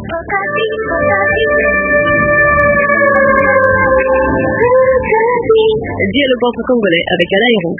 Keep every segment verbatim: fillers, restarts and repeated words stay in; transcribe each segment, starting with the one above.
Dialogue entre Congolais avec Alain Héroux.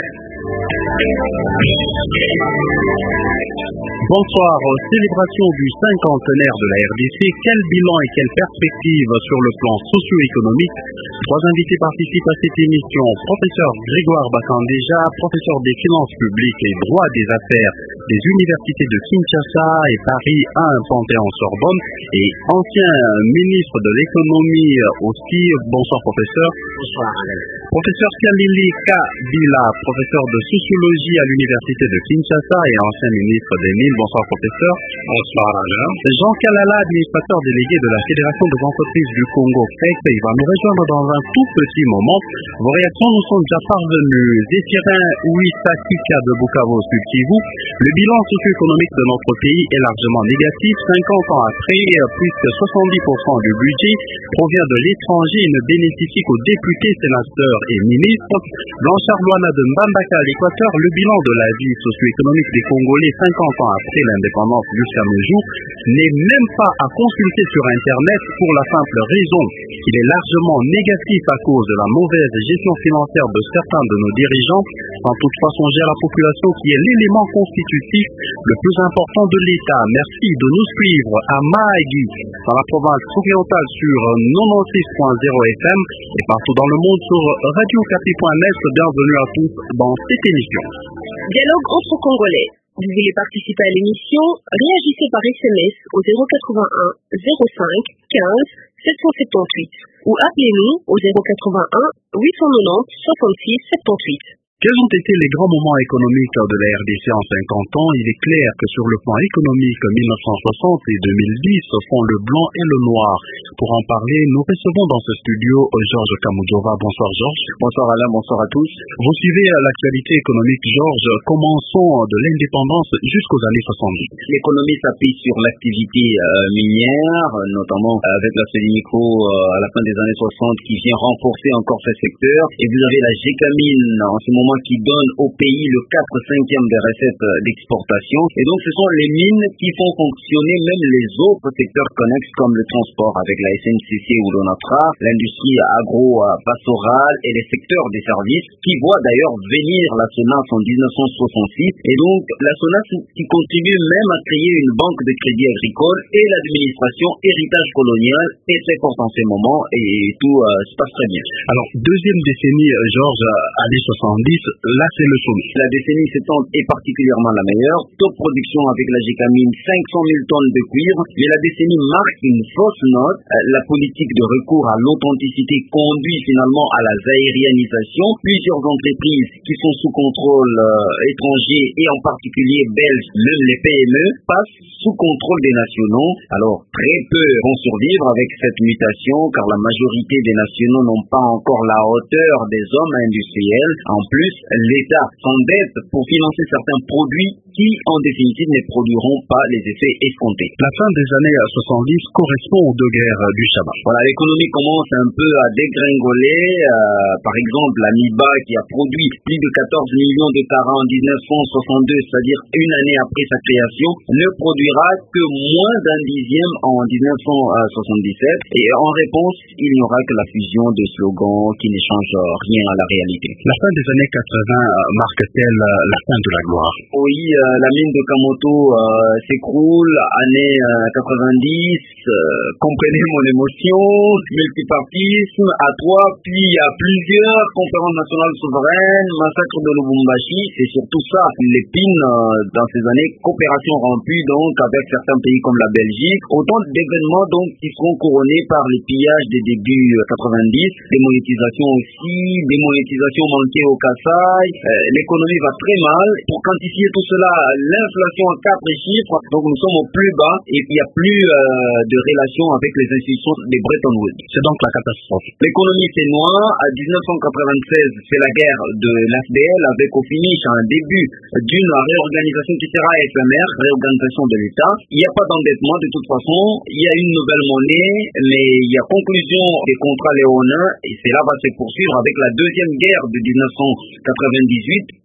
Bonsoir. Célébration du cinquantenaire de la R D C. Quel bilan et quelle perspective sur le plan socio-économique? Trois invités participent à cette émission. Professeur Grégoire Bakandéja, professeur des finances publiques et droit des affaires des universités de Kinshasa et Paris à Panthéon-Sorbonne, et ancien ministre de l'économie aussi. Bonsoir professeur. Bonsoir Alain. Professeur Kalili Kabila, professeur de sociologie à l'université de Kinshasa et ancien ministre des Mines. Bonsoir professeur. Bonsoir Alain. Jean Kalala, administrateur délégué de la Fédération des entreprises du Congo, F E C, il va nous rejoindre dans un tout petit moment. Vos réactions nous sont déjà parvenues. Zéphirin Ouissakika de Bukavu, Sud-Kivu. Le bilan socio-économique de notre pays est largement négatif. cinquante ans après, plus de soixante-dix pour cent du budget provient de l'étranger et ne bénéficie qu'aux députés, sénateurs et ministres. Blanchard Luana de Mbambaka à l'Équateur, le bilan de la vie socio-économique des Congolais cinquante ans après l'indépendance jusqu'à nos jours n'est même pas à consulter sur Internet pour la simple raison qu'il est largement négatif à cause de la mauvaise gestion financière de certains de nos dirigeants, sans toutefois songer à la population qui est l'élément constitutif le plus important de l'État. Merci de nous suivre à Mahagi, dans la province orientale sur quatre-vingt-six point zéro F M et partout dans le monde sur radio okapi point net. Bienvenue à tous dans cette émission. Dialogue entre Congolais. Vous voulez participer à l'émission? Réagissez par S M S au zéro quatre-vingt-un zéro cinq quinze sept cent soixante-dix-huit ou appelez-nous au zéro quatre-vingt-un huit cent quatre-vingt-dix soixante-six soixante-dix-huit. Quels ont été les grands moments économiques de la R D C en cinquante ans? Il est clair que sur le plan économique, mille neuf cent soixante et deux mille dix font le blanc et le noir. Pour en parler, nous recevons dans ce studio Georges Kamujova. Bonsoir Georges. Bonsoir Alain, bonsoir à tous. Vous suivez l'actualité économique, Georges. Commençons de l'indépendance jusqu'aux années soixante-dix. L'économie s'appuie sur l'activité euh, minière, notamment avec la Sédimico euh, à la fin des années soixante qui vient renforcer encore ce secteur. Et vous avez la Gécamine en ce moment qui donne au pays le quatre cinquième des recettes d'exportation. Et donc ce sont les mines qui font fonctionner même les autres secteurs connexes comme le transport avec la S N C C ou l'ONATRA, l'industrie agro-pastorale et les secteurs des services qui voient d'ailleurs venir la SONAS en dix-neuf cent soixante-six. Et donc la SONAS qui contribue même à créer une banque de crédit agricole, et l'administration héritage colonial est très forte en ce moment et tout euh, se passe très bien. Alors deuxième décennie, Georges, années soixante-dix, là c'est le sommet. La décennie septante est particulièrement la meilleure. Top production avec la Gécamine, cinq cent mille tonnes de cuivre. Mais la décennie marque une fausse note. La politique de recours à l'authenticité conduit finalement à la zaïrianisation. Plusieurs entreprises qui sont sous contrôle euh, étranger et en particulier belges, même les P M E, passent sous contrôle des nationaux. Alors très peu vont survivre avec cette mutation car la majorité des nationaux n'ont pas encore la hauteur des hommes industriels. En plus, l'État s'endette pour financer certains produits qui, en définitive, ne produiront pas les effets escomptés. La fin des années soixante-dix correspond aux deux guerres du Chabat. Voilà, l'économie commence un peu à dégringoler. Euh, par exemple, la M I B A qui a produit plus de quatorze millions de taras en dix-neuf cent soixante-deux, c'est-à-dire une année après sa création, ne produira que moins d'un dixième en dix-neuf cent soixante-dix-sept. Et en réponse, il n'y aura que la fusion de slogans qui ne changent rien à la réalité. La fin des années quatre-vingts marque-t-elle la fin de la gloire? Oui, euh, la mine de Kamoto euh, s'écroule, année euh, quatre-vingt-dix, euh, comprenez mon émotion, multipartisme, à trois, puis à plusieurs, conférence nationale souveraine, massacre de Lubumbashi, c'est surtout ça, l'épine euh, dans ces années, coopération rompue donc avec certains pays comme la Belgique, autant d'événements donc qui seront couronnés par les pillages des débuts euh, quatre-vingt-dix, démonétisation aussi, démonétisation manquée au Kassai, euh, l'économie va très mal. Pour quantifier tout cela, l'inflation en quatre chiffres, donc nous sommes au plus bas et il n'y a plus euh, de relation avec les institutions des Bretton Woods. C'est donc la catastrophe. L'économie c'est noir. À dix-neuf cent quatre-vingt-seize, c'est la guerre de l'A F D L avec au finish un début d'une réorganisation qui sera éphémère, réorganisation de l'État. Il n'y a pas d'endettement de toute façon, il y a une nouvelle monnaie, mais il y a conclusion des contrats léonins et cela va se poursuivre avec la deuxième guerre de dix-neuf cent quatre-vingt-dix-huit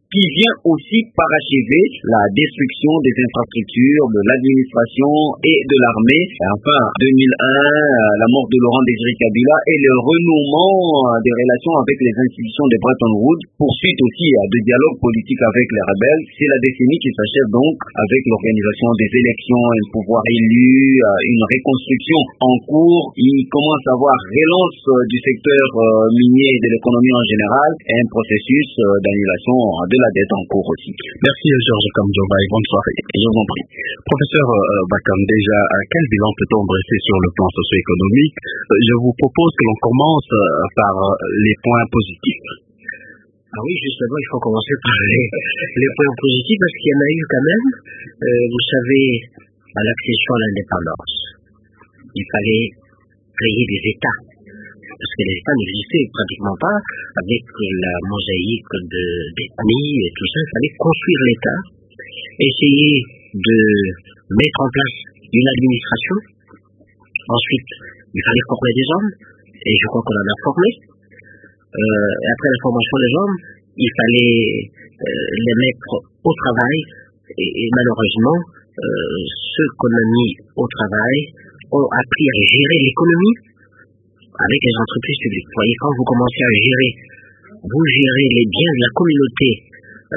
qui vient aussi parachever la destruction des infrastructures, de l'administration et de l'armée. Et enfin, deux mille un, la mort de Laurent Désiré Kabila et le renouement des relations avec les institutions de Bretton Woods, poursuite aussi de dialogue politique avec les rebelles. C'est la décennie qui s'achève donc avec l'organisation des élections, un pouvoir élu, une reconstruction en cours. Il commence à avoir relance du secteur minier et de l'économie en général et un processus d'annulation de la dette en cours aussi. Merci Georges Kamdjoba et bonne soirée. Je vous en prie. Professeur euh, Bakam, déjà, quel bilan peut-on dresser sur le plan socio-économique? Je vous propose que l'on commence par les points positifs. Ah oui, justement, il faut commencer par les, les points positifs parce qu'il y en a eu quand même. Euh, vous savez, à l'accession à l'indépendance, il fallait créer des États. Parce que les États n'existaient pratiquement pas avec la mosaïque de, d'ethnie et tout ça. Il fallait construire l'État, essayer de mettre en place une administration. Ensuite, il fallait former des hommes, et je crois qu'on en a formé. Euh, après la formation des hommes, il fallait euh, les mettre au travail, et, et malheureusement, euh, ceux qu'on a mis au travail ont appris à gérer l'économie avec les entreprises publiques. Vous voyez, quand vous commencez à gérer, vous gérez les biens de la communauté euh,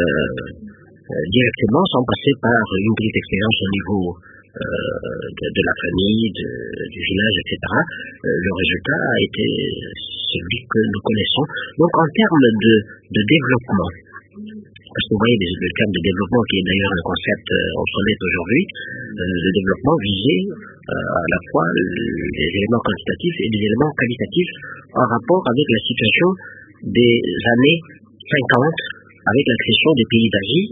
euh, directement, sans passer par une petite expérience au niveau euh, de, de la famille, de, du village, et cetera. Euh, le résultat a été celui que nous connaissons. Donc, en termes de, de développement, parce que vous voyez, le terme de développement, qui est d'ailleurs un concept euh, obsolète aujourd'hui, euh, le développement visait euh, à la fois les éléments quantitatifs et des éléments qualitatifs en rapport avec la situation des années cinquante, avec l'accession des pays d'Asie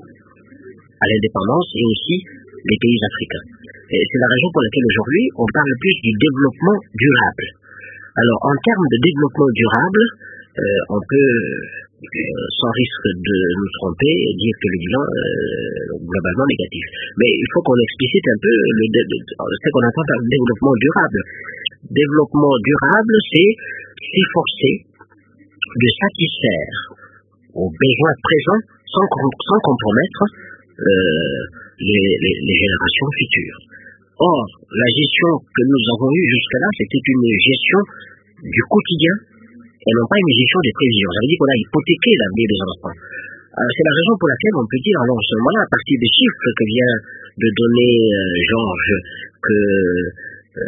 à l'indépendance et aussi les pays africains. Et c'est la raison pour laquelle aujourd'hui on parle plus du développement durable. Alors, en termes de développement durable, euh, on peut, euh, sans risque de nous tromper, dire que le bilan est euh, globalement négatif. Mais il faut qu'on explicite un peu le, de, de, ce qu'on entend par développement durable. Développement durable, c'est s'efforcer de satisfaire aux besoins présents sans, sans compromettre euh, les, les, les générations futures. Or, la gestion que nous avons eue jusque-là, c'était une gestion du quotidien et non pas une gestion des prévisions. Ça veut dire qu'on a hypothéqué l'avenir des enfants. Euh, c'est la raison pour laquelle on peut dire, alors en ce moment-là, à partir des chiffres que vient de donner euh, Georges, que euh,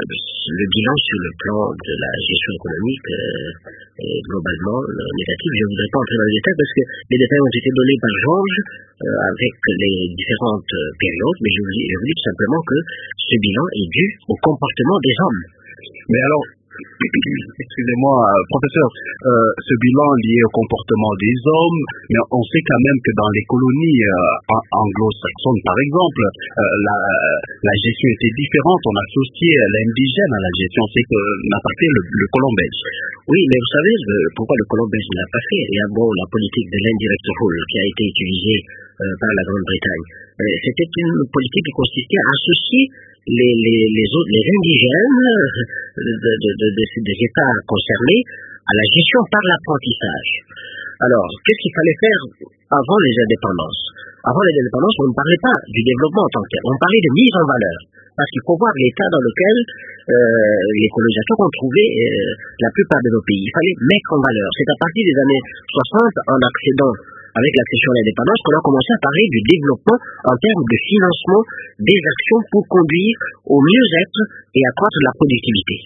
le bilan sur le plan de la gestion économique euh, est globalement euh, négatif. Je ne voudrais pas entrer dans les détails parce que les détails ont été donnés par Georges euh, avec les différentes euh, périodes, mais je vous, je vous dis tout simplement que ce bilan est dû au comportement des hommes. Mais alors, excusez-moi, professeur, euh, ce bilan lié au comportement des hommes, mais on sait quand même que dans les colonies euh, anglo-saxonnes, par exemple, euh, la, la gestion était différente. On associait l'indigène à la gestion, c'est qu'on a fait le, le colon belge. Oui, mais vous savez pourquoi le colon belge ne l'a pas fait? Il y a bon la politique de l'indirect rule qui a été utilisée euh, par la Grande-Bretagne. Euh, c'était une politique qui consistait à associer les, les, les, autres, les indigènes de, de, de, de, des États concernés à la gestion par l'apprentissage. Alors, qu'est-ce qu'il fallait faire avant les indépendances? Avant les indépendances, on ne parlait pas du développement en tant que tel, on parlait de mise en valeur. Parce qu'il faut voir l'état dans lequel euh, les colonisateurs ont trouvé euh, la plupart de nos pays. Il fallait mettre en valeur. C'est à partir des années soixante, en accédant avec l'accession à l'indépendance, qu'on a commencé à parler du développement en termes de financement des actions pour conduire au mieux-être et accroître la productivité.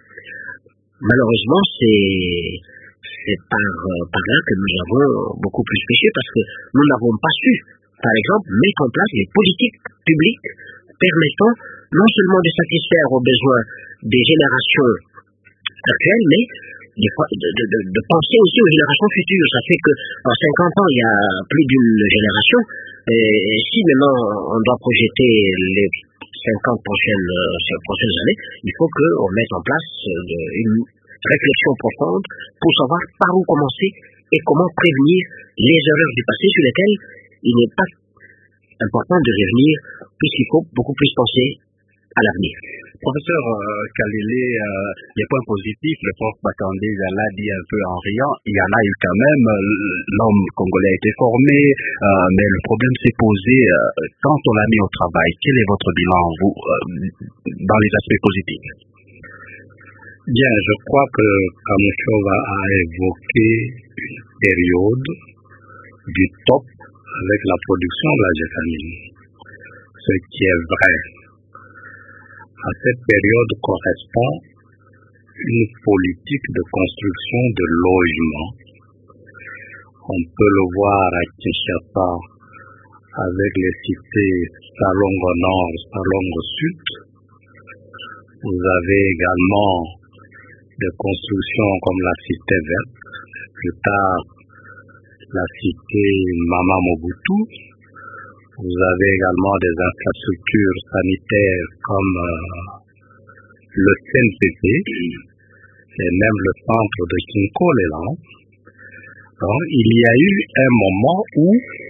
Malheureusement, c'est, c'est par, par là que nous avons beaucoup plus péché parce que nous n'avons pas su, par exemple, mettre en place les politiques publiques permettant non seulement de satisfaire aux besoins des générations actuelles, mais de, de, de, de penser aussi aux générations futures. Ça fait qu'en cinquante ans, il y a plus d'une génération. Et si maintenant on doit projeter les cinquante prochaines, euh, prochaines années, il faut qu'on mette en place euh, une réflexion profonde pour savoir par où commencer et comment prévenir les erreurs du passé sur lesquelles il n'est pas important de revenir, puisqu'il faut beaucoup plus penser à l'avenir. Professeur euh, Kalele, euh, les points positifs, le prof Bakandé l'a dit un peu en riant, il y en a eu quand même, l'homme congolais a été formé, euh, mais le problème s'est posé euh, quand on l'a mis au travail. Quel est votre bilan, vous, euh, dans les aspects positifs? Bien, je crois que Kamouchova a évoqué une période du top avec la production de la Jefamine. Ce qui est vrai. À cette période correspond une politique de construction de logements. On peut le voir à Kinshasa avec les cités Salongo Nord, Salongo Sud. Vous avez également des constructions comme la cité verte, plus tard la cité Mama Mobutu. Vous avez également des infrastructures sanitaires comme euh, le C N P C et même le centre de Kinkolela. Donc, il y a eu un moment où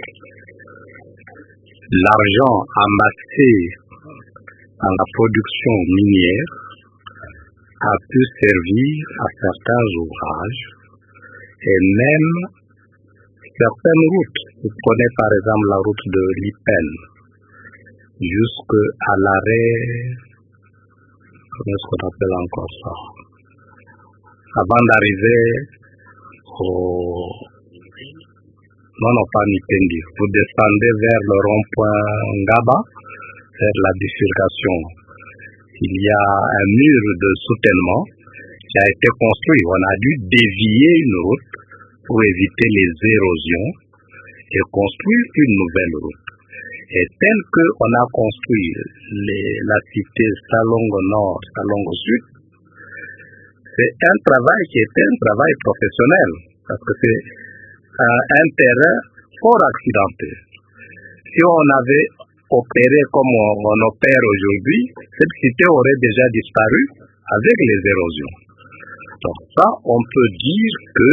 l'argent amassé dans la production minière a pu servir à certains ouvrages et même certaines routes. Vous prenez par exemple la route de Lipen jusqu'à l'arrêt, comment est-ce qu'on appelle encore ça, avant d'arriver au, non non pas Nipendi, vous descendez vers le rond-point Ngaba, vers la bifurcation. Il y a un mur de soutènement qui a été construit. On a dû dévier une route pour éviter les érosions et construire une nouvelle route. Et tel qu'on a construit les, la cité Salongo Nord, Salongo Sud, c'est un travail qui était un travail professionnel, parce que c'est euh, un terrain fort accidenté. Si on avait opéré comme on, on opère aujourd'hui, cette cité aurait déjà disparu avec les érosions. Donc ça, on peut dire que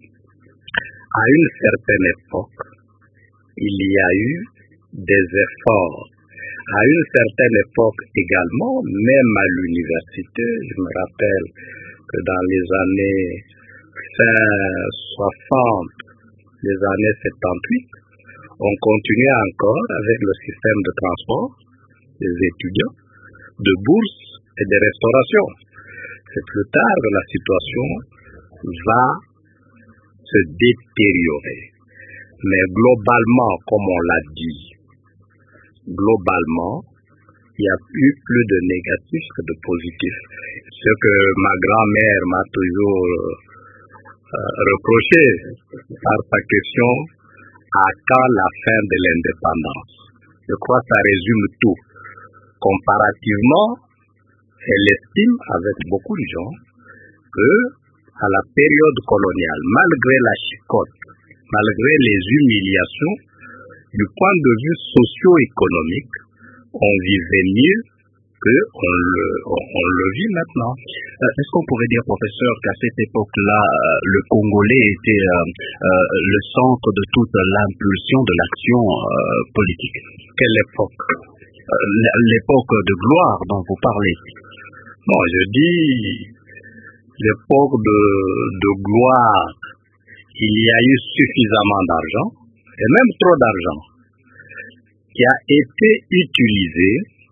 à une certaine époque, il y a eu des efforts. À une certaine époque également, même à l'université, je me rappelle que dans les années fin soixante, les années soixante-dix-huit, on continuait encore avec le système de transport des étudiants, de bourses et de restauration. C'est plus tard que la situation va se détériorer. Mais globalement, comme on l'a dit, globalement, il y a eu plus de négatifs que de positifs. Ce que ma grand-mère m'a toujours euh, reproché par sa question, à quand la fin de l'indépendance? Je crois que ça résume tout. Comparativement, elle estime avec beaucoup de gens que à la période coloniale, malgré la chicotte, malgré les humiliations, du point de vue socio-économique, on vivait mieux qu'on le, on, on le vit maintenant. Euh, Est-ce qu'on pourrait dire, professeur, qu'à cette époque-là, euh, le Congolais était euh, euh, le centre de toute l'impulsion de l'action euh, politique? Quelle époque? euh, L'époque de gloire dont vous parlez. Bon, je dis l'époque de, de gloire. Il y a eu suffisamment d'argent, et même trop d'argent, qui a été utilisé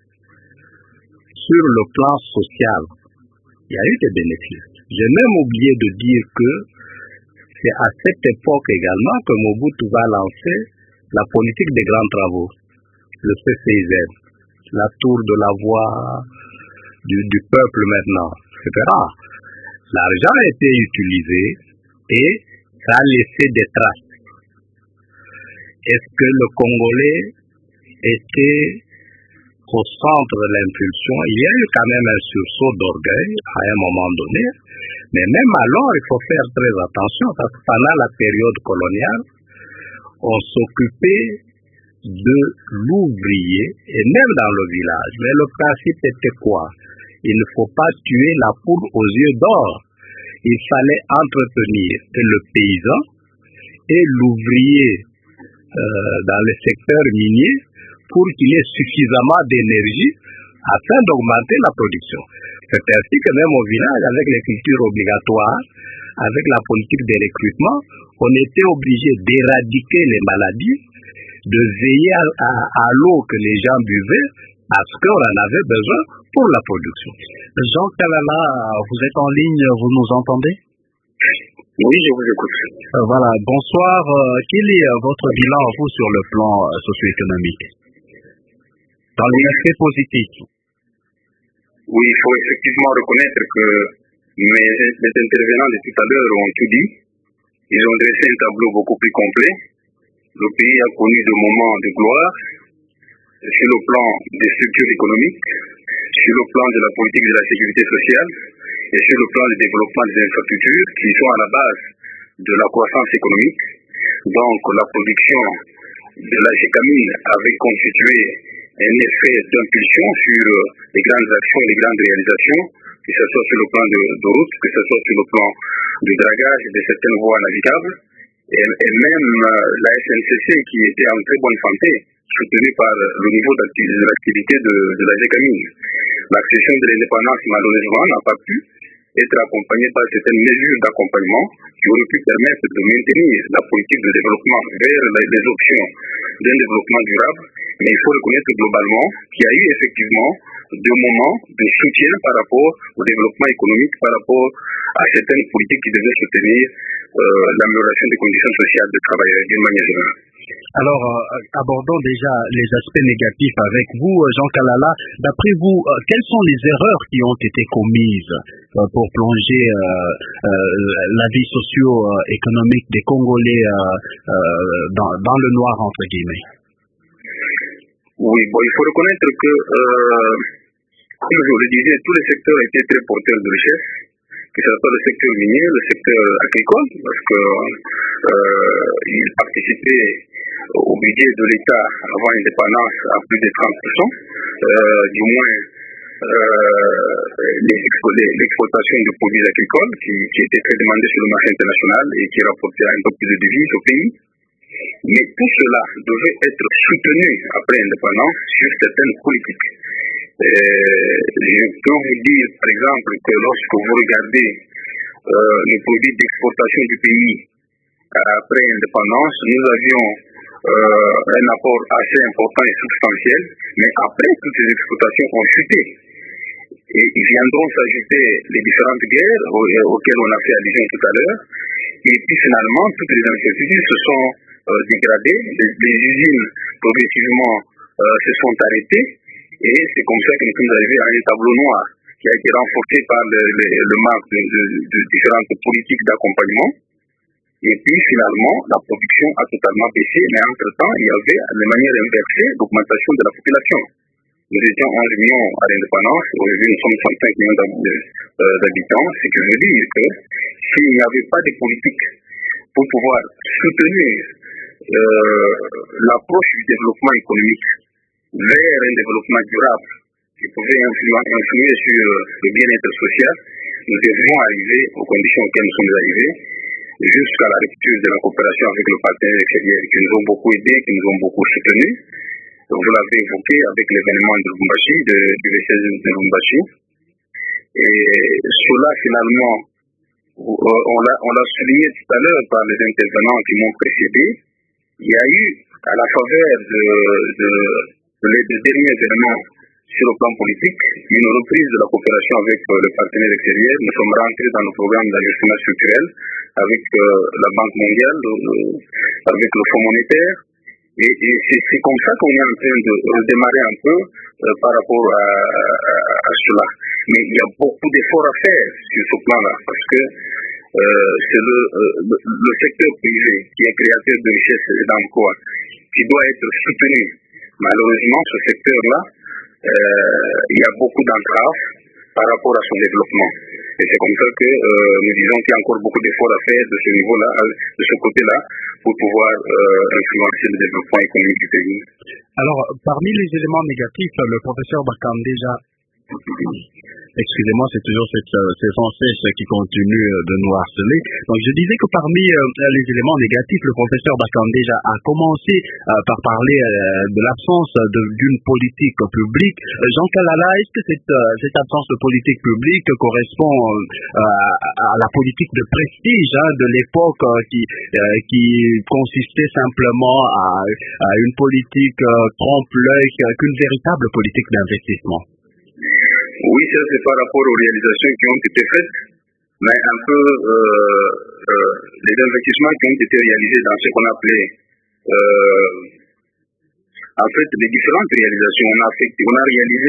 sur le plan social. Il y a eu des bénéfices. J'ai même oublié de dire que c'est à cette époque également que Mobutu va lancer la politique des grands travaux, le C C I Z, la tour de la voix du, du peuple maintenant, et cetera. L'argent a été utilisé et ça a laissé des traces. Est-ce que le Congolais était au centre de l'impulsion? Il y a eu quand même un sursaut d'orgueil à un moment donné, mais même alors, il faut faire très attention parce que pendant la période coloniale, on s'occupait de l'ouvrier et même dans le village. Mais le principe était quoi? Il ne faut pas tuer la poule aux yeux d'or. Il fallait entretenir le paysan et l'ouvrier euh, dans le secteur minier pour qu'il ait suffisamment d'énergie afin d'augmenter la production. C'est ainsi que même au village, avec les cultures obligatoires, avec la politique de recrutement, on était obligé d'éradiquer les maladies, de veiller à, à, à l'eau que les gens buvaient, parce qu'on en avait besoin pour la production. Jean Kalala, vous êtes en ligne, vous nous entendez? Oui, je vous écoute. Euh, voilà, bonsoir. Euh, quel est euh, votre bilan, vous, sur le plan euh, socio-économique, dans les aspects positifs? Oui, il faut effectivement reconnaître que mes, les intervenants de tout à l'heure ont tout dit. Ils ont dressé un tableau beaucoup plus complet. Le pays a connu des moments de gloire sur le plan des structures économiques, sur le plan de la politique de la sécurité sociale et sur le plan du développement des infrastructures qui sont à la base de la croissance économique. Donc la production de la Gécamine avait constitué un effet d'impulsion sur les grandes actions et les grandes réalisations, que ce soit sur le plan de, de route, que ce soit sur le plan du dragage de certaines voies navigables, et, et même la S N C C qui était en très bonne santé, soutenue par le niveau de l'activité de, de la Gécamine. L'accession de l'indépendance, malheureusement, n'a pas pu être accompagnée par certaines mesures d'accompagnement qui auraient pu permettre de maintenir la politique de développement vers les options d'un développement durable. Mais il faut reconnaître globalement qu'il y a eu effectivement des moments de soutien par rapport au développement économique, par rapport à certaines politiques qui devaient soutenir euh, l'amélioration des conditions sociales de travail d'une manière générale. Alors, euh, abordons déjà les aspects négatifs avec vous, Jean Kalala. D'après vous, euh, quelles sont les erreurs qui ont été commises euh, pour plonger euh, euh, la vie socio-économique des Congolais euh, euh, dans, dans le noir, entre guillemets? Oui, bon, il faut reconnaître que, euh, comme je vous le disais, tous les secteurs étaient très porteurs de richesse, que ce soit le secteur minier, le secteur agricole, parce que euh, il participait au budget de l'État avant l'indépendance à plus de trente pour cent, euh, du moins euh, l'exploitation de produits agricoles qui, qui étaient très demandés sur le marché international et qui rapportaient un peu plus de devises au pays. Mais tout cela devait être soutenu après l'indépendance sur certaines politiques. Euh, je peux vous dire, par exemple, que lorsque vous regardez euh, les produits d'exportation du pays euh, après l'indépendance, nous avions euh, un apport assez important et substantiel, mais après, toutes ces exportations ont chuté. Et ils viendront s'ajouter les différentes guerres auxquelles on a fait allusion tout à l'heure. Et puis finalement, toutes les infrastructures se sont euh, dégradées, les, les usines progressivement euh, se sont arrêtées. Et c'est comme ça que nous sommes arrivés à un tableau noir qui a été renforcé par le, le, le manque de, de, de différentes politiques d'accompagnement. Et puis finalement, la production a totalement baissé, mais entre-temps, il y avait de manière inversée l'augmentation de la population. Nous étions onze millions à l'indépendance, aujourd'hui nous sommes soixante-cinq millions d'habitants, ce qui veut dire que s'il n'y avait pas de politique pour pouvoir soutenir euh, l'approche du développement économique vers un développement durable qui pouvait influer, influer sur le bien-être social, nous devions arriver aux conditions auxquelles nous sommes arrivés, jusqu'à la rupture de la coopération avec le partenaire extérieur qui nous ont beaucoup aidés, qui nous ont beaucoup soutenus. Vous l'avez évoqué avec l'événement de Lubumbashi, de, du V seize de Lubumbashi. Et cela, finalement, on l'a, on l'a souligné tout à l'heure par les intervenants qui m'ont précédé. Il y a eu, à la faveur de, de, de les de derniers événements sur le plan politique, une reprise de la coopération avec euh, le partenaire extérieur. Nous sommes rentrés dans le programme d'ajustement structurel avec euh, la Banque mondiale, euh, avec le Fonds monétaire. Et, et c'est, c'est comme ça qu'on est en train de redémarrer un peu euh, par rapport à, à, à cela. Mais il y a beaucoup d'efforts à faire sur ce plan-là, parce que euh, c'est le, euh, le secteur privé qui est créateur de richesse et d'emploi, qui doit être soutenu. Malheureusement, ce secteur-là, euh, il y a beaucoup d'entraves par rapport à son développement. Et c'est comme ça que euh, nous disons qu'il y a encore beaucoup d'efforts à faire de ce niveau-là, de ce côté-là, pour pouvoir euh, influencer le développement économique du pays. Alors, parmi les éléments négatifs, le professeur Bakam déjà Excusez-moi, c'est toujours cette, ces sans cesse qui continuent de nous harceler. Donc je disais que parmi euh, les éléments négatifs, le professeur Bakandéja a commencé euh, par parler euh, de l'absence d'une politique publique. Euh, Jean Kalala, est-ce que cette, euh, cette absence de politique publique correspond euh, à, à la politique de prestige hein, de l'époque euh, qui, euh, qui consistait simplement à, à une politique euh, trompe-l'œil qu'une véritable politique d'investissement? Oui, ça c'est par rapport aux réalisations qui ont été faites, mais un peu euh, euh, les investissements qui ont été réalisés dans ce qu'on appelait euh, en fait les différentes réalisations. On a, fait, on a réalisé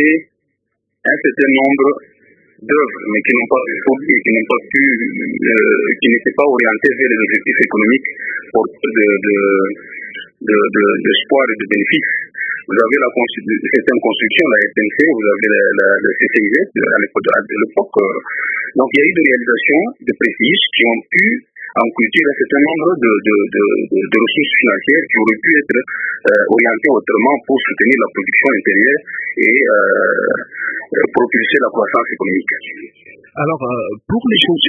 un certain nombre d'œuvres, mais qui n'ont pas pu, qui n'ont pas pu, euh, qui n'étaient pas orientées vers les objectifs économiques pour de, de, de, de, d'espoir et de bénéfices. Vous avez la certaines constructions, la S N C, vous avez la, la, le C C I Z à l'époque. Donc il y a eu des réalisations de prestige qui ont pu encourir un certain nombre de, de, de, de, de ressources financières qui auraient pu être euh, orientées autrement pour soutenir la production intérieure et euh, propulser la croissance économique. Alors, euh, pour les choses...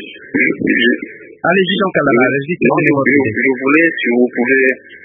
Allez-y, Jean Kalala, allez-y. Je, je voulais, si vous pouvez...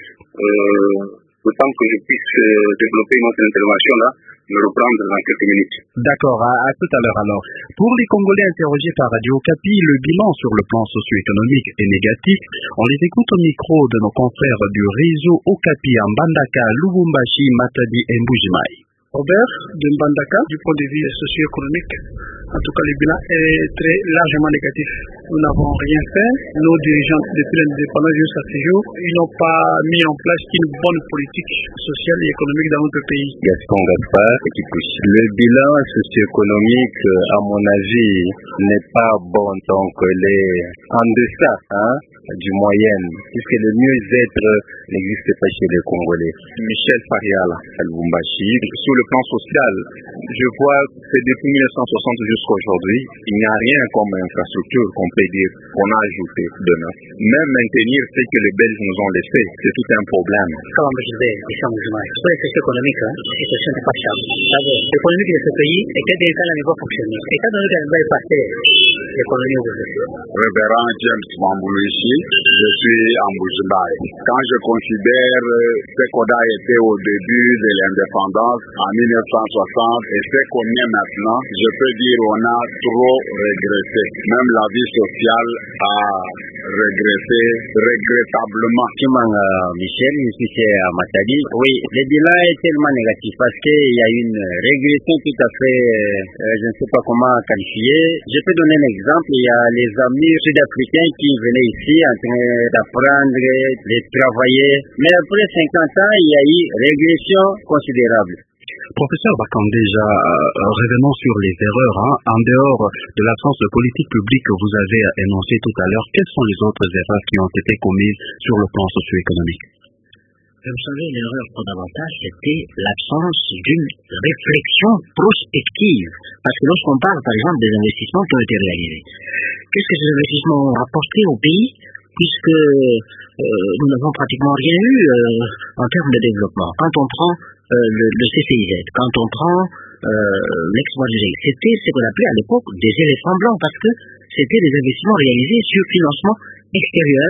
Euh, le temps que je puisse euh, développer notre intervention là, me reprendre dans quelques minutes. D'accord, à, à tout à l'heure alors. Pour les Congolais interrogés par Radio Okapi, le bilan sur le plan socio-économique est négatif. On les écoute au micro de nos confrères du réseau Okapi à Mbandaka, Lubumbashi, Matadi et Mbujimaï. Robert de Mbandaka, du point de vue socio-économique, en tout cas le bilan est très largement négatif. Nous n'avons rien fait. Nos dirigeants, depuis l'indépendance jusqu'à ce jour, ils n'ont pas mis en place une bonne politique sociale et économique dans notre pays. Gaston Gaspard, le bilan socio-économique, à mon avis, n'est pas bon, donc il est en deçà hein, du moyenne, puisque le mieux-être n'existe pas chez les Congolais. Michel Fariala, à Lubumbashi. Sur le plan social, je vois que depuis mille neuf cent soixante jusqu'à aujourd'hui, il n'y a rien comme infrastructure qu'on peut dire qu'on a ajouté de neuf. Même maintenir ce que les Belges nous ont laissé, c'est tout un problème. Comme je disais, ici en Moujimaï, pour les sociétés économiques, hein, la situation n'est pas stable. L'économie de ce pays était déjà à un niveau fonctionnel. Étant donné qu'elle va passer l'économie aujourd'hui. Révérend James Mamboulou ici, je suis en Moujimaï. Quand je considère ce qu'on a été au début de l'indépendance, en mille neuf cent soixante, et ce qu'on est maintenant, je peux dire qu'on a trop régressé. Même la vie sociale a régressé regrettablement. Kimanga Michel, ici c'est à Matadi. Oui, le bilan est tellement négatif parce qu'il y a une régression tout à fait, euh, je ne sais pas comment qualifier. Je peux donner un exemple, il y a les amis sud-africains qui venaient ici en train d'apprendre, de travailler. Mais après cinquante ans, il y a eu régression considérable. Professeur Bakandéja, euh, revenons sur les erreurs. Hein. En dehors de l'absence de politique publique que vous avez énoncée tout à l'heure, quelles sont les autres erreurs qui ont été commises sur le plan socio-économique? Vous savez, l'erreur fondamentale, c'était l'absence d'une réflexion prospective. Parce que lorsqu'on parle, par exemple, des investissements qui ont été réalisés, qu'est-ce que ces investissements ont rapporté au pays, puisque euh, nous n'avons pratiquement rien eu euh, en termes de développement. Quand on prend euh, le, le C C I Z, quand on prend euh, l'ex-Modulé, c'était ce qu'on appelait à l'époque des éléphants blancs, parce que c'était des investissements réalisés sur financement extérieur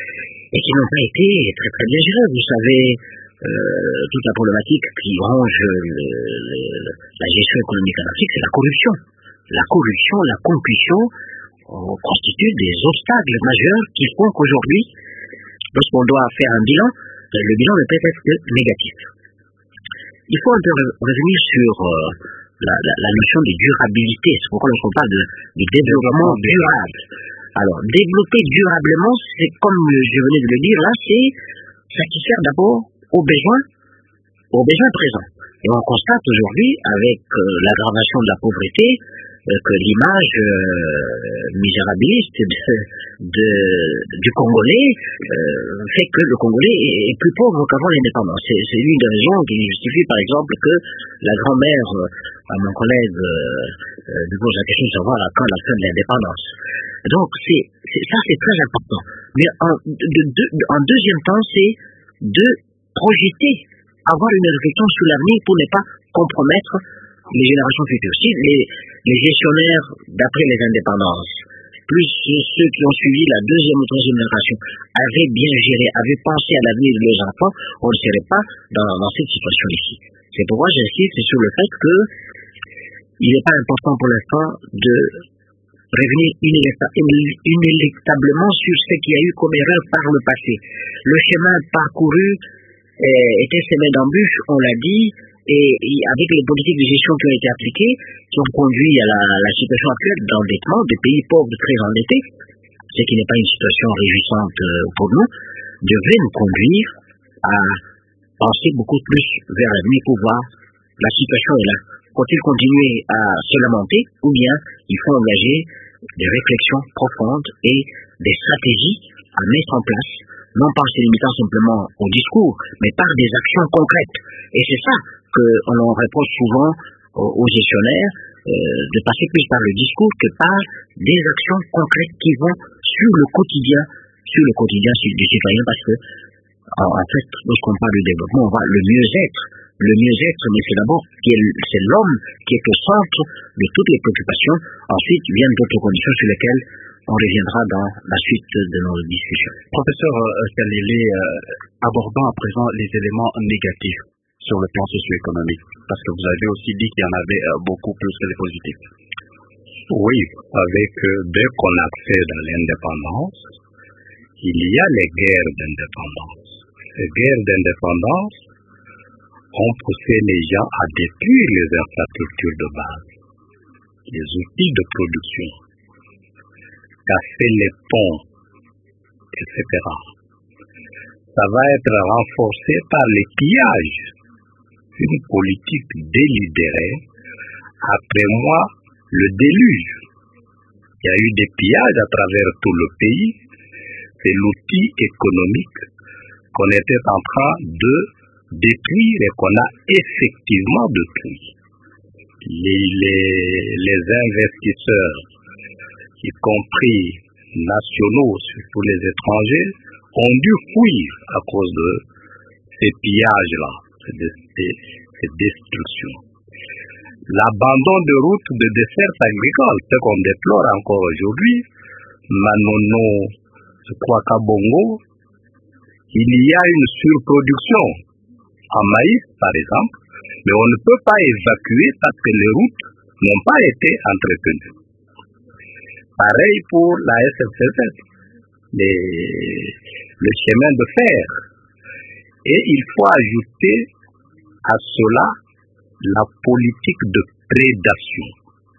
et qui n'ont pas été très très bien gérés. Vous savez, euh, toute la problématique qui ronge le, le, la gestion économique en Afrique, c'est la corruption. La corruption, la compulsion euh, constituent des obstacles majeurs qui font qu'aujourd'hui, lorsqu'on doit faire un bilan, le bilan ne peut être que négatif. Il faut un peu revenir sur euh, la, la, la notion de durabilité. C'est pourquoi on parle de, de développement durable. Alors, développer durablement, c'est comme je venais de le dire là, c'est satisfaire d'abord aux besoins, aux besoins présents. Et on constate aujourd'hui, avec euh, l'aggravation de la pauvreté, euh, que l'image euh, misérabiliste de, de, du Congolais euh, fait que le Congolais est, est plus pauvre qu'avant l'indépendance. C'est, c'est l'une des raisons qui justifie, par exemple, que la grand-mère euh, à mon collègue euh, euh, lui pose la question de savoir à quand la fin de l'indépendance. Donc, c'est, c'est, ça, c'est très important. Mais en, de, de, en deuxième temps, c'est de projeter, avoir une réflexion sur l'avenir pour ne pas compromettre les générations futures. Si les, les gestionnaires, d'après les indépendances, plus ceux qui ont suivi la deuxième ou troisième génération, avaient bien géré, avaient pensé à l'avenir de leurs enfants, on ne serait pas dans, dans cette situation ici. C'est pourquoi j'insiste sur le fait que il n'est pas important pour l'instant de revenir inéluctablement sur ce qu'il y a eu comme erreur par le passé. Le chemin parcouru euh, était semé d'embûches, on l'a dit, et, et avec les politiques de gestion qui ont été appliquées, qui ont conduit à la, la situation actuelle d'endettement des pays pauvres très endettés, ce qui n'est pas une situation réjouissante pour nous, devrait nous conduire à penser beaucoup plus vers l'avenir pour voir la situation est là. Faut-il continuer à se lamenter ou bien il faut engager des réflexions profondes et des stratégies à mettre en place, non pas en se limitant simplement au discours, mais par des actions concrètes. Et c'est ça qu'on en reproche souvent aux gestionnaires, euh, de passer plus par le discours que par des actions concrètes qui vont sur le quotidien, sur le quotidien du citoyen, parce que en, en fait, lorsqu'on parle du développement, on va le mieux-être. Le mieux-être, mais c'est d'abord c'est l'homme qui est au centre de toutes les préoccupations. Ensuite viennent d'autres conditions sur lesquelles on reviendra dans la suite de nos discussions. Professeur Salélé, euh, abordons à présent les éléments négatifs sur le plan socio-économique, parce que vous avez aussi dit qu'il y en avait euh, beaucoup plus que les positifs. Oui, avec euh, dès qu'on accède à l'indépendance, il y a les guerres d'indépendance. Les guerres d'indépendance ont poussé les gens à détruire les infrastructures de base, les outils de production, casser les ponts, et cetera. Ça va être renforcé par les pillages, une politique délibérée. Après moi, le déluge. Il y a eu des pillages à travers tout le pays. C'est l'outil économique qu'on était en train de détruire et qu'on a effectivement détruit. Les, les, les investisseurs, y compris nationaux, surtout les étrangers, ont dû fuir à cause de ces pillages-là, de ces, ces destructions. L'abandon de routes de dessertes agricoles, ce qu'on déplore encore aujourd'hui, Manono, Kwakabongo, il y a une surproduction en maïs, par exemple, mais on ne peut pas évacuer parce que les routes n'ont pas été entretenues. Pareil pour la S N C F, les, le chemin de fer. Et il faut ajouter à cela la politique de prédation.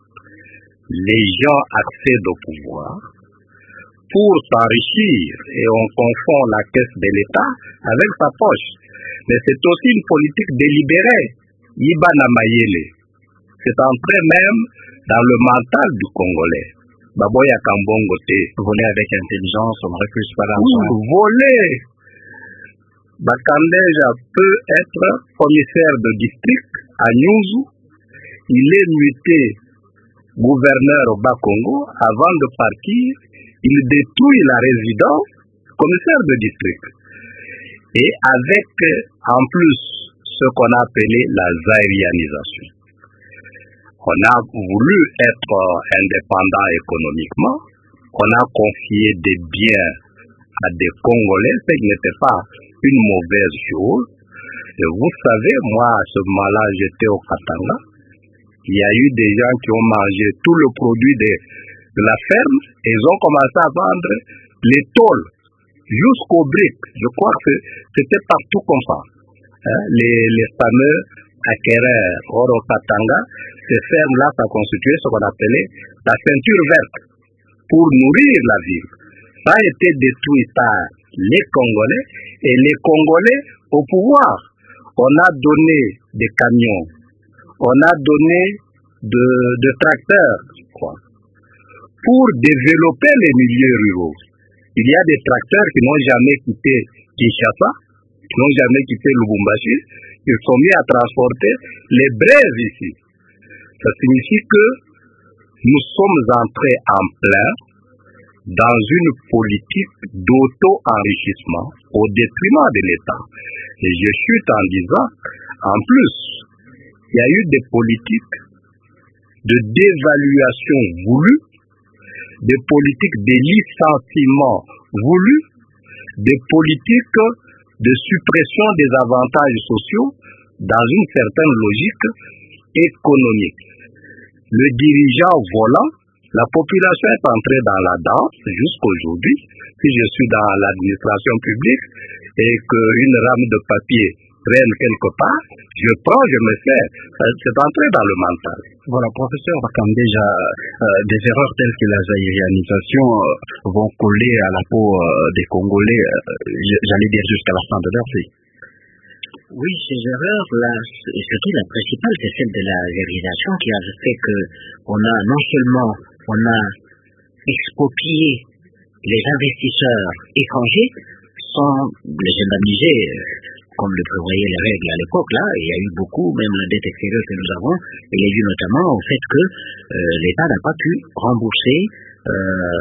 Les gens accèdent au pouvoir pour s'enrichir et on confond la caisse de l'État avec sa poche. Mais c'est aussi une politique délibérée. Ibana Mayele. C'est entré même dans le mental du Congolais. Baboya Kambongote. Voler avec intelligence, on refuse pas l'argent. Voler. Bakandeja peut être commissaire de district à Nyuzu. Il est muté gouverneur au Bas-Congo. Avant de partir, il détruit la résidence commissaire de district. Et avec, en plus, ce qu'on a appelé la zaïrianisation. On a voulu être indépendant économiquement, on a confié des biens à des Congolais, ce qui n'était pas une mauvaise chose. Et vous savez, moi, à ce moment-là, j'étais au Katanga. Il y a eu des gens qui ont mangé tout le produit de, de la ferme et ils ont commencé à vendre les tôles jusqu'aux briques. Je crois que c'était partout comme ça. Hein? Les, les fameux acquéreurs, or au Katanga, ces fermes-là, ça constituait ce qu'on appelait la ceinture verte pour nourrir la ville. Ça a été détruit par les Congolais et les Congolais au pouvoir. On a donné des camions, on a donné de, de tracteurs, quoi, pour développer les milieux ruraux. Il y a des tracteurs qui n'ont jamais quitté Kinshasa, qui n'ont jamais quitté Lubumbashi, ils sont mis à transporter les braises ici. Ça signifie que nous sommes entrés en plein dans une politique d'auto-enrichissement au détriment de l'État. Et je chute en disant, en plus, il y a eu des politiques de dévaluation voulue, des politiques de licenciement voulus, des politiques de suppression des avantages sociaux dans une certaine logique économique. Le dirigeant volant, la population est entrée dans la danse jusqu'aujourd'hui. Si je suis dans l'administration publique et qu'une rame de papier traîne quelque part, je prends, je me sers. C'est entré dans le mental. Voilà, professeur, comme déjà euh, des erreurs telles que la zaïrianisation euh, vont coller à la peau euh, des Congolais, euh, j'allais dire jusqu'à la fin de leur vie. Oui, ces erreurs-là, et surtout la principale, c'est celle de la zaïrisation qui a fait que on a non seulement on a exproprié les investisseurs étrangers sans les indemniser comme le prévoyaient les règles à l'époque. Là, il y a eu beaucoup, même la dette extérieure que nous avons, elle est due notamment au fait que euh, l'État n'a pas pu rembourser, euh,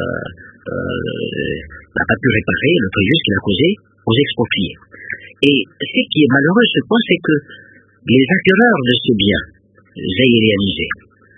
euh, n'a pas pu réparer le préjudice qu'il a causé aux expropriés. Et ce qui est malheureux, ce point, c'est que les acquéreurs de ce bien zaïrianisé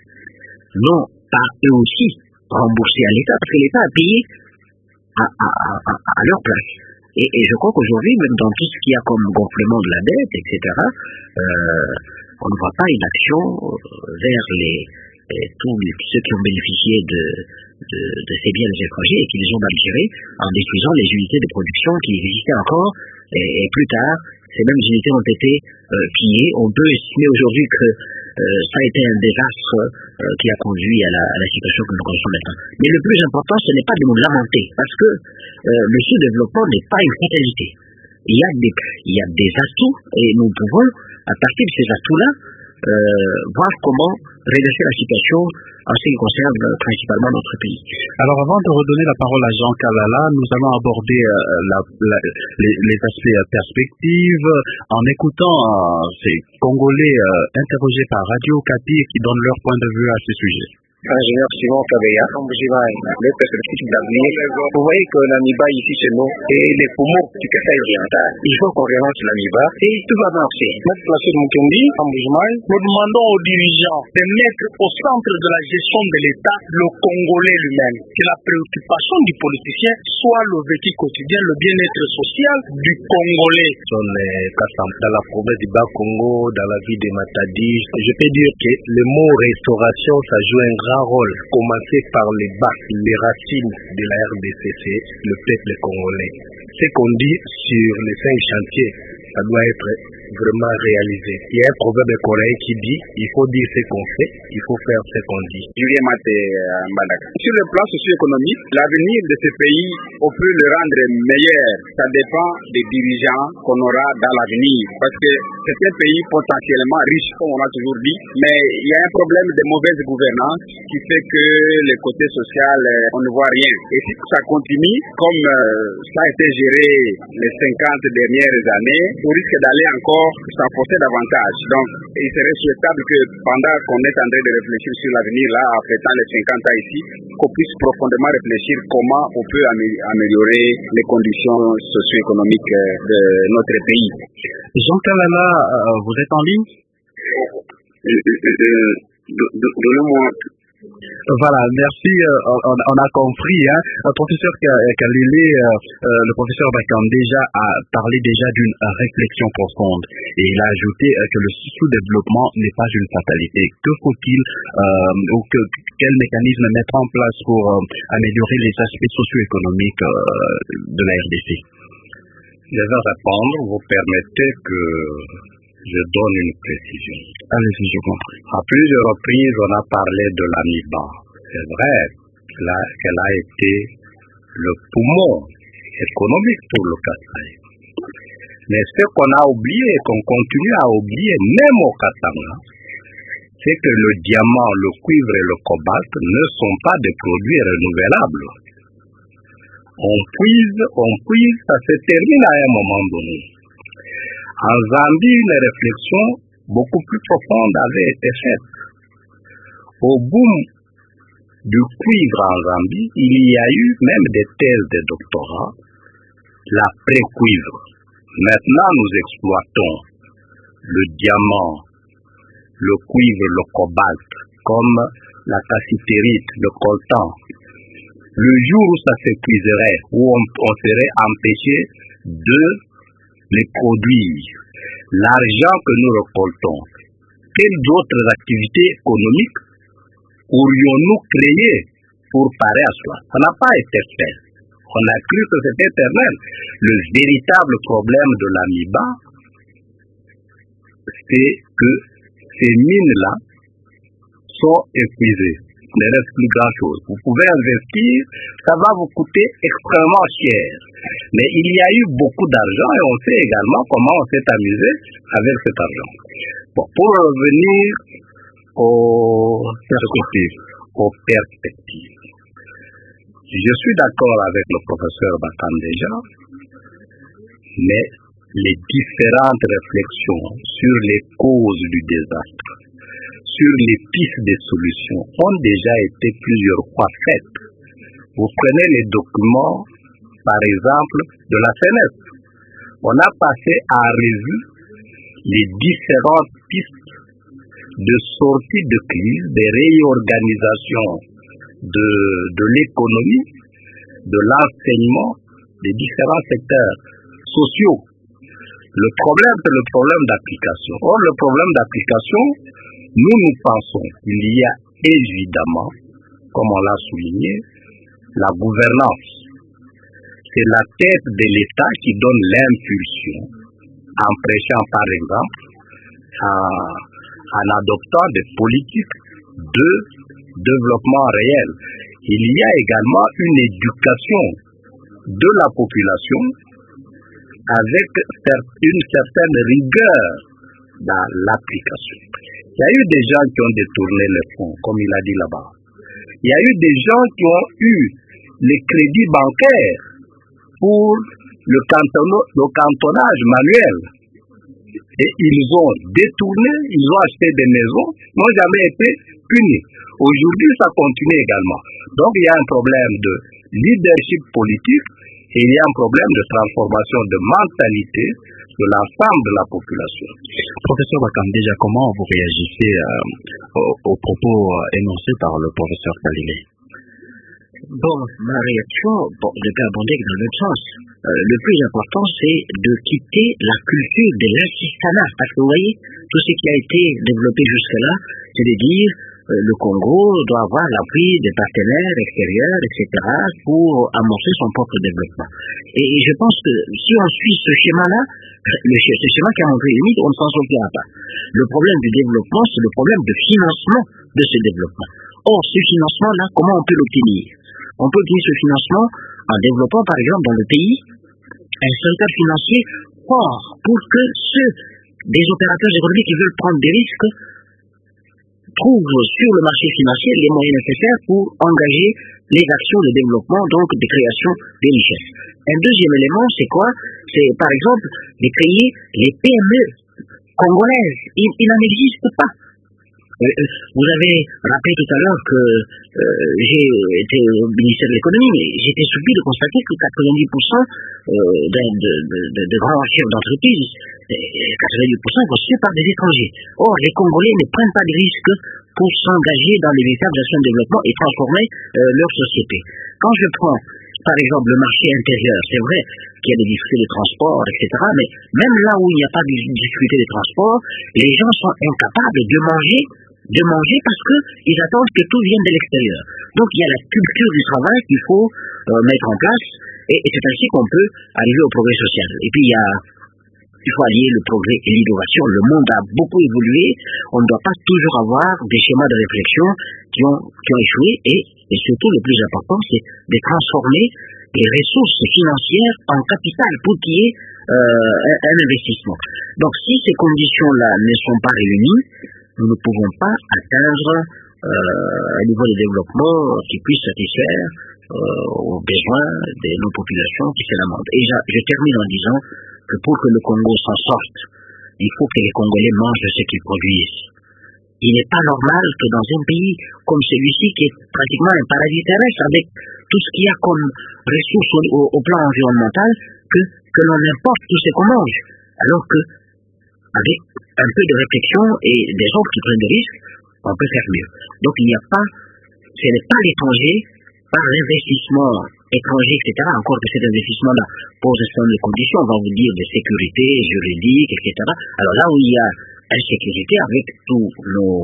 n'ont pas eux aussi remboursé à l'État, parce que l'État a payé à, à, à, à leur place. Et, et je crois qu'aujourd'hui, même dans tout ce qu'il y a comme gonflement de la dette, et cetera, euh, on ne voit pas une action vers les, les, tous, les, tous ceux qui ont bénéficié de, de, de ces biens étrangers et qui les ont mal gérés en détruisant les unités de production qui existaient encore. Et, et plus tard, ces mêmes unités ont été euh, pillées. On peut estimer aujourd'hui que euh, ça a été un désastre euh, qui a conduit à la, à la situation que nous connaissons maintenant. Mais le plus important, ce n'est pas de nous lamenter, parce que euh, le sous-développement n'est pas une fatalité. Il y a des, il y a des atouts, et nous pouvons, à partir de ces atouts-là, euh, voir comment redresser la situation en ce qui concerne euh, principalement notre pays. Alors avant de redonner la parole à Jean Kalala, nous allons aborder euh, la, la, les, les aspects euh, perspectives en écoutant euh, ces Congolais euh, interrogés par Radio Okapi qui donnent leur point de vue à ce sujet. Ingénieur Simon Kabeya, les perspectives d'avenir. Vous voyez que l'AMIBA ici chez nous est les poumons du Kasaï oriental. Il faut qu'on relance l'AMIBA et tout va marcher. Notre place de Mukendi, en Boujmaï, nous demandons aux dirigeants de mettre au centre de la gestion de l'État le Congolais lui-même. Que la préoccupation du politicien soit le vécu quotidien, le bien-être social du Congolais. Dans la province du Bas-Congo, dans la ville de Matadi, je peux dire que le mot restauration, ça joue un grand rôle, commencer par les bas, les racines de la R D C, c'est le peuple congolais. Ce qu'on dit sur les cinq chantiers, ça doit être vraiment réalisé. Il y a un proverbe coréen qui dit, il faut dire ce qu'on fait, il faut faire ce qu'on dit. Julien Maté Mbadaka. Sur le plan socio-économique, l'avenir de ce pays, on peut le rendre meilleur. Ça dépend des dirigeants qu'on aura dans l'avenir. Parce que c'est un pays potentiellement riche, comme on a toujours dit, mais il y a un problème de mauvaise gouvernance qui fait que le côté social, on ne voit rien. Et si ça continue, comme ça a été géré les cinquante dernières années, on risque d'aller encore s'enfoncer davantage. Donc, il serait souhaitable que pendant qu'on est en train de réfléchir sur l'avenir, là, en fêtant les cinquante ans ici, qu'on puisse profondément réfléchir comment on peut améliorer les conditions socio-économiques de notre pays. Jean Kalala, vous êtes en ligne? Donnez-moi. Voilà, merci, euh, on, on a compris. Hein. Le professeur Kalele, euh, euh, le professeur Bakam déjà a parlé déjà d'une euh, réflexion profonde et il a ajouté euh, que le sous-développement n'est pas une fatalité. Que faut-il euh, ou que, quel mécanisme mettre en place pour euh, améliorer les aspects socio-économiques euh, de la R D C? Je vais répondre, vous permettez que je donne une précision. Allez-y, je comprends. À plusieurs reprises, on a parlé de l'AMIBA. C'est vrai qu'elle a été le poumon économique pour le Kasaï. Mais ce qu'on a oublié et qu'on continue à oublier, même au Katanga, c'est que le diamant, le cuivre et le cobalt ne sont pas des produits renouvelables. On puise, on puise, ça se termine à un moment donné. En Zambie, les réflexions beaucoup plus profondes avaient été faites. Au boom du cuivre en Zambie, il y a eu même des thèses de doctorat, l'après-cuivre. Maintenant, nous exploitons le diamant, le cuivre, le cobalt, comme la cassitérite, le coltan. Le jour où ça s'épuiserait, où on, on serait empêché de les produire, l'argent que nous récoltons, quelles autres activités économiques pourrions-nous créer pour parer à cela? Ça n'a pas été fait. On a cru que c'était éternel. Le véritable problème de l'amiba, c'est que ces mines-là sont épuisées. Il ne reste plus grand-chose. Vous pouvez investir, ça va vous coûter extrêmement cher. Mais il y a eu beaucoup d'argent et on sait également comment on s'est amusé avec cet argent. Bon, pour revenir aux perspectives, aux perspectives. Je suis d'accord avec le professeur Bakandeja, mais les différentes réflexions sur les causes du désastre, sur les pistes de solutions, ont déjà été plusieurs fois faites. Vous prenez les documents, par exemple, de la C N E S. On a passé à revue les différentes pistes de sortie de crise, de réorganisation de, de l'économie, de l'enseignement, des différents secteurs sociaux. Le problème, c'est le problème d'application. Or, le problème d'application, nous, nous pensons qu'il y a évidemment, comme on l'a souligné, la gouvernance. C'est la tête de l'État qui donne l'impulsion, en prêchant par exemple, en, en adoptant des politiques de développement réel. Il y a également une éducation de la population avec une certaine rigueur dans l'application. Il y a eu des gens qui ont détourné les fonds, comme il a dit là-bas. Il y a eu des gens qui ont eu les crédits bancaires pour le, canton, le cantonnage manuel. Et ils ont détourné, ils ont acheté des maisons, n'ont jamais été punis. Aujourd'hui, ça continue également. Donc, il y a un problème de leadership politique et il y a un problème de transformation de mentalité de l'ensemble de la population. Professeur Bakandeja, comment vous réagissez euh, aux, aux propos euh, énoncés par le professeur Kalile? Bon, ma réaction, bon, je vais abonder dans l'autre sens. Euh, le plus important, c'est de quitter la culture de l'assistanat. Parce que vous voyez, tout ce qui a été développé jusque-là, c'est de dire euh, le Congo doit avoir l'appui des partenaires extérieurs, et cetera, pour amorcer son propre développement. Et, et je pense que si on suit ce schéma-là, le, ce schéma qui a montré les limites, on ne s'en sortira pas. Le problème du développement, c'est le problème de financement de ce développement. Or, ce financement-là, comment on peut l'obtenir? On peut obtenir ce financement en développant, par exemple, dans le pays, un secteur financier fort pour que ceux des opérateurs économiques qui veulent prendre des risques trouvent sur le marché financier les moyens nécessaires pour engager les actions de développement, donc de création des richesses. Un deuxième élément, c'est quoi? C'est, par exemple, de créer les P M E congolaises. Il, il n'en existe pas. Vous avez rappelé tout à l'heure que euh, j'ai été au ministère de l'économie, mais j'étais surpris de constater que quatre-vingt-dix pour cent euh, de, de, de, de grands chefs d'entreprise, quatre-vingt-dix pour cent sont constitués par des étrangers. Or, les Congolais ne prennent pas de risques pour s'engager dans les véritables actions de développement et transformer euh, leur société. Quand je prends, par exemple, le marché intérieur, c'est vrai qu'il y a des difficultés de transport, et cetera, mais même là où il n'y a pas de difficultés de transport, les gens sont incapables de manger de manger parce qu'ils attendent que tout vienne de l'extérieur. Donc il y a la culture du travail qu'il faut euh, mettre en place et, et c'est ainsi qu'on peut arriver au progrès social. Et puis il y a il faut allier le progrès et l'innovation. Le monde a beaucoup évolué. On ne doit pas toujours avoir des schémas de réflexion qui ont, qui ont échoué et, et surtout le plus important c'est de transformer les ressources financières en capital pour qu'il y ait euh, un, un investissement. Donc si ces conditions-là ne sont pas réunies, nous ne pouvons pas atteindre euh, un niveau de développement qui puisse satisfaire euh, aux besoins de nos populations qui se lamentent. Et je, je termine en disant que pour que le Congo s'en sorte, il faut que les Congolais mangent ce qu'ils produisent. Il n'est pas normal que dans un pays comme celui-ci, qui est pratiquement un paradis terrestre, avec tout ce qu'il y a comme ressources au, au, au plan environnemental, que, que l'on importe tout ce qu'on mange. Alors que avec un peu de réflexion et des gens qui prennent des risques, on peut faire mieux. Donc il n'y a pas, ce n'est pas l'étranger, par l'investissement étranger, et cetera, encore que cet investissement-là pose un certain nombre de conditions, on va vous dire de sécurité juridique, et cetera. Alors là où il y a insécurité, avec tous nos,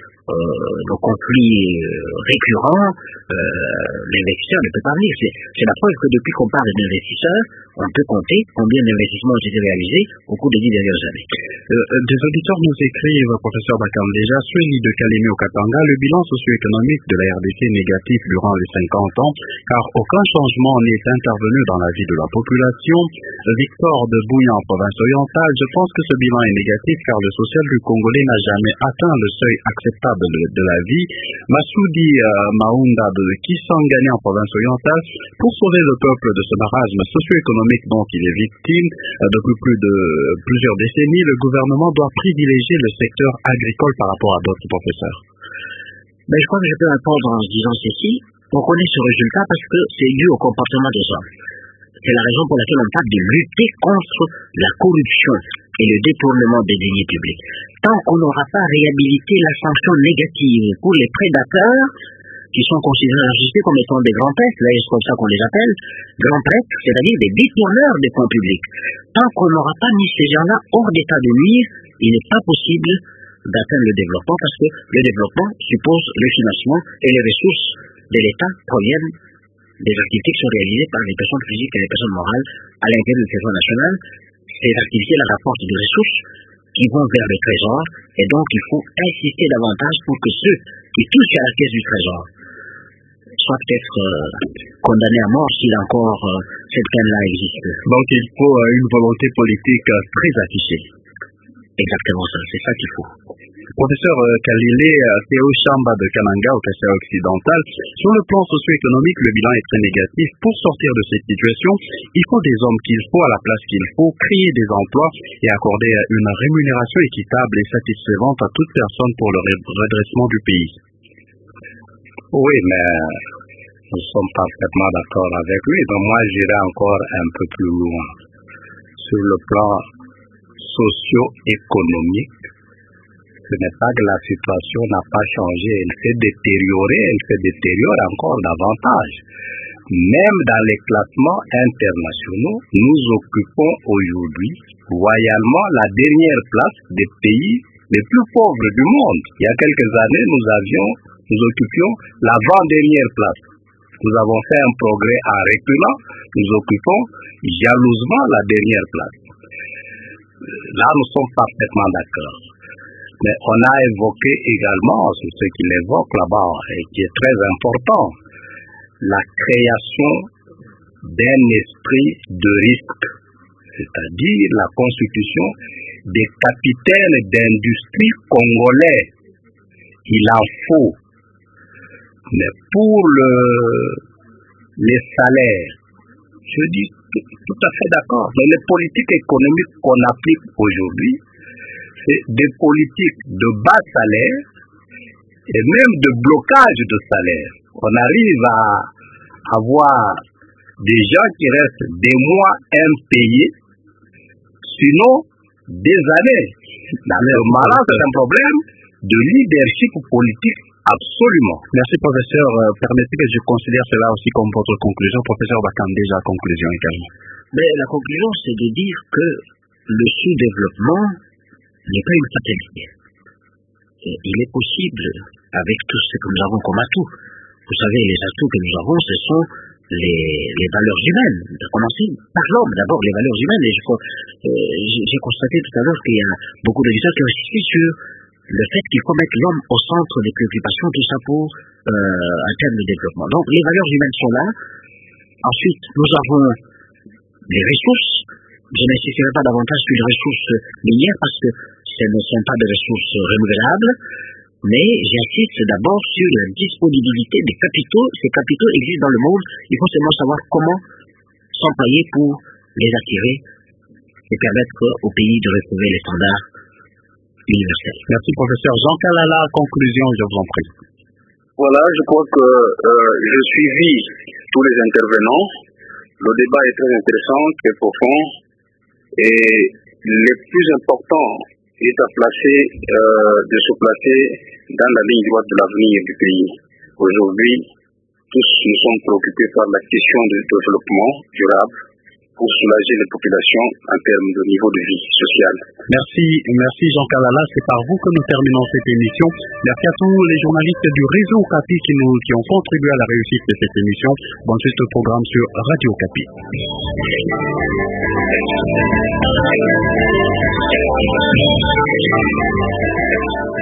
euh, nos conflits euh, récurrents, euh, l'investisseur ne peut pas venir. C'est, c'est la preuve que depuis qu'on parle d'investisseurs, on peut compter combien d'investissements ont été réalisés au cours des dix dernières années. Euh, des auditeurs nous écrivent, professeur Bakam, déjà, suivi de Kalemi au Katanga, le bilan socio-économique de la R D C est négatif durant les cinquante ans, car aucun changement n'est intervenu dans la vie de la population. Victor de Bouillan, province orientale, je pense que ce bilan est négatif car le social du Congolais n'a jamais atteint le seuil acceptable de, de la vie. Massoudi euh, Maounda de Kisangani en province orientale, pour sauver le peuple de ce marasme socio-économique dont il est victime euh, depuis plus de euh, plusieurs décennies, le gouvernement doit privilégier le secteur agricole par rapport à d'autres professeurs. Ben, je crois que je peux répondre en disant ceci. On connaît ce résultat parce que c'est dû au comportement des hommes. C'est la raison pour laquelle on parle de lutter contre la corruption et le détournement des deniers publics. Tant qu'on n'aura pas réhabilité la sanction négative pour les prédateurs, qui sont considérés en justice comme étant des grands prêtres, là c'est comme ça qu'on les appelle, grands prêtres, c'est-à-dire des détourneurs des fonds publics. Tant qu'on n'aura pas mis ces gens-là hors d'état de nuire, il n'est pas possible d'atteindre le développement, parce que le développement suppose le financement et les ressources de l'État proviennent des activités qui sont réalisées par les personnes physiques et les personnes morales à l'intérieur du territoire national. Ces activités là rapportent des ressources qui vont vers le trésor, et donc il faut insister davantage pour que ceux qui touchent à la caisse du trésor soient peut-être euh, condamnés à mort s'il encore euh, cette peine-là existe. Donc il faut euh, une volonté politique euh, très affichée. Exactement ça, c'est ça qu'il faut. Professeur euh, Kalilé euh, Théo Chamba de Kananga au Kassai occidental, sur le plan socio-économique, le bilan est très négatif. Pour sortir de cette situation, il faut des hommes qu'il faut à la place qu'il faut, créer des emplois et accorder une rémunération équitable et satisfaisante à toute personne pour le redressement du pays. Oui, mais nous sommes parfaitement d'accord avec lui. Donc moi, j'irai encore un peu plus loin. Sur le plan socio-économique, ce n'est pas que la situation n'a pas changé, elle s'est détériorée, elle se détériore encore davantage. Même dans les classements internationaux, nous occupons aujourd'hui royalement la dernière place des pays les plus pauvres du monde. Il y a quelques années, nous avions, nous occupions l'avant-dernière place. Nous avons fait un progrès en reculant, nous occupons jalousement la dernière place. Là, nous sommes parfaitement d'accord. Mais on a évoqué également, c'est ce qu'il évoque là-bas, et qui est très important, la création d'un esprit de risque, c'est-à-dire la constitution des capitaines d'industrie congolais. Il en faut. Mais pour le, les salaires, je dis tout, tout à fait d'accord. Mais les politiques économiques qu'on applique aujourd'hui, c'est des politiques de bas salaire et même de blocage de salaire. On arrive à avoir des gens qui restent des mois impayés, sinon des années. Dans le malin, c'est un problème de leadership politique absolument. Merci professeur. Euh, permettez que je considère cela aussi comme votre conclusion. Professeur Bakam, déjà conclusion également. Mais la conclusion, c'est de dire que le sous-développement n'est pas une fatalité. Il est possible, avec tout ce que nous avons comme atout. Vous savez, les atouts que nous avons, ce sont les, les valeurs humaines. De commencer par l'homme, d'abord, les valeurs humaines. Et je, euh, j'ai constaté tout à l'heure qu'il y a beaucoup d'auditeurs qui ont insisté sur le fait qu'il faut mettre l'homme au centre des préoccupations, tout ça pour euh, un terme de développement. Donc, les valeurs humaines sont là. Ensuite, nous avons les ressources. Je n'insisterai pas davantage sur les ressources minières parce que ce ne sont pas des ressources renouvelables, mais j'insiste d'abord sur la disponibilité des capitaux. Ces capitaux existent dans le monde, il faut seulement savoir comment s'employer pour les attirer et permettre au pays de retrouver les standards universels. Merci professeur. Jean Kalala, conclusion, je vous en prie. Voilà, je crois que euh, je suivis tous les intervenants. Le débat est très intéressant, très profond. Et le plus important est à placer, euh, de se placer dans la ligne droite de l'avenir du pays. Aujourd'hui, tous nous sommes préoccupés par la question du développement durable pour soulager les populations en termes de niveau de vie sociale. Merci, merci Jean Kalala, c'est par vous que nous terminons cette émission. Merci à tous les journalistes du réseau Okapi qui, nous, qui ont contribué à la réussite de cette émission. Bon, c'est ce programme sur Radio Okapi.